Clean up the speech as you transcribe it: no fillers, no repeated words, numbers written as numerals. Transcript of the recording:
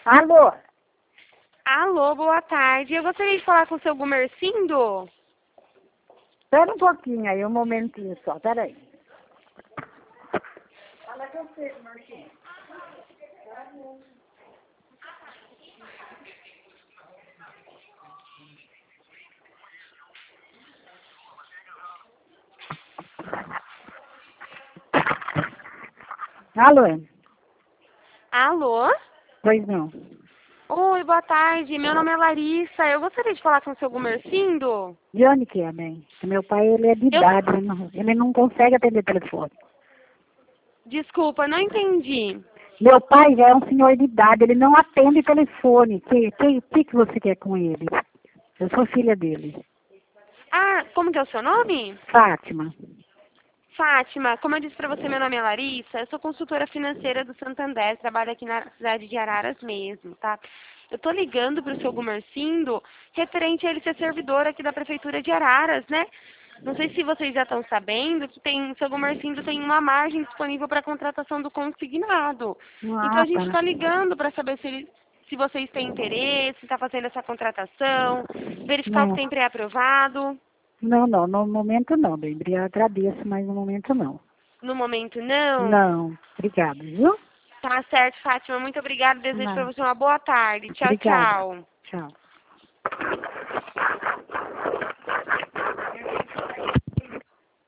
Alô? Alô, boa tarde. Eu gostaria de falar com o seu Gumercindo. Espera um pouquinho aí, um momentinho só, peraí. Fala com você, Marquinhos. Alô? Alô? Pois não. Oi, boa tarde. Meu nome é Larissa. Eu gostaria de falar com o seu Gumercindo. De onde que é, bem? Meu pai, ele é de idade, ele não consegue atender telefone. Desculpa, não entendi. Meu pai já é um senhor de idade, ele não atende telefone. Que você quer com ele? Eu sou filha dele. Ah, como que é o seu nome? Fátima. Fátima, como eu disse para você, meu nome é Larissa. Eu sou consultora financeira do Santander, trabalho aqui na cidade de Araras mesmo, tá? Eu tô ligando para o seu Gumercindo referente a ele ser servidor aqui da Prefeitura de Araras, né? Não sei se vocês já estão sabendo que o seu Gumercindo tem uma margem disponível para contratação do consignado. Então a Ah, gente tá. está ligando para saber se vocês têm interesse, está fazendo essa contratação, verificar o que Não, tem pré-aprovado. não, no momento não, bem. Eu agradeço, mas no momento não. No momento, não. Não, obrigada, viu? Tá certo, Fátima. Muito obrigada. Desejo para Não, você uma boa tarde. Tchau, obrigada. tchau. Tchau.